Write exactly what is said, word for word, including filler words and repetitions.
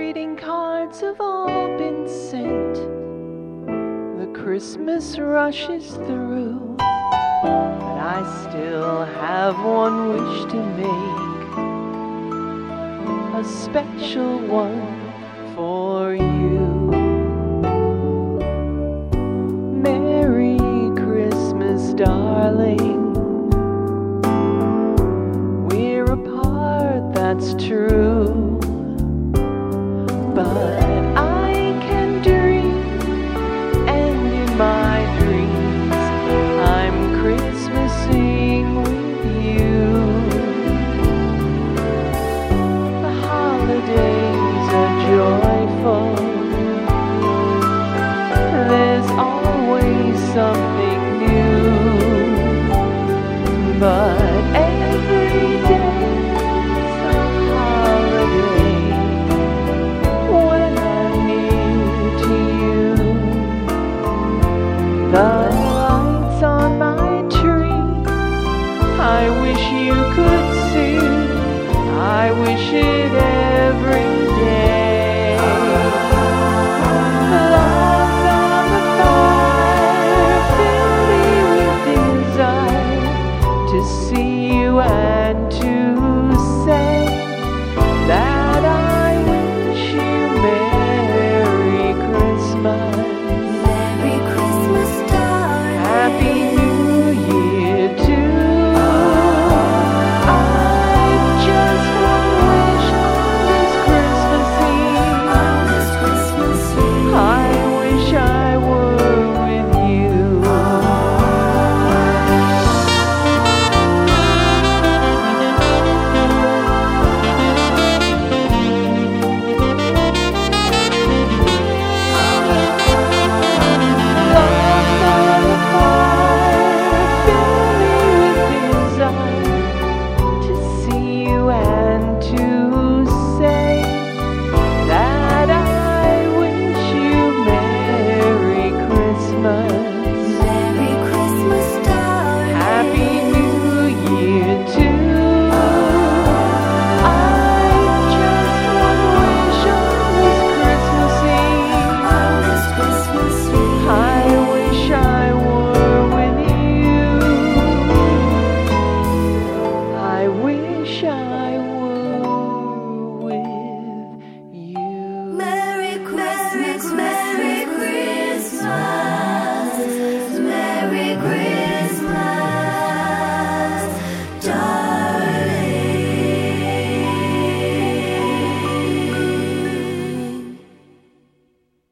greeting cards have all been sent. The Christmas rush is through, but I still have one wish to make, a special one for you. Merry Christmas, darling. We're apart, that's true,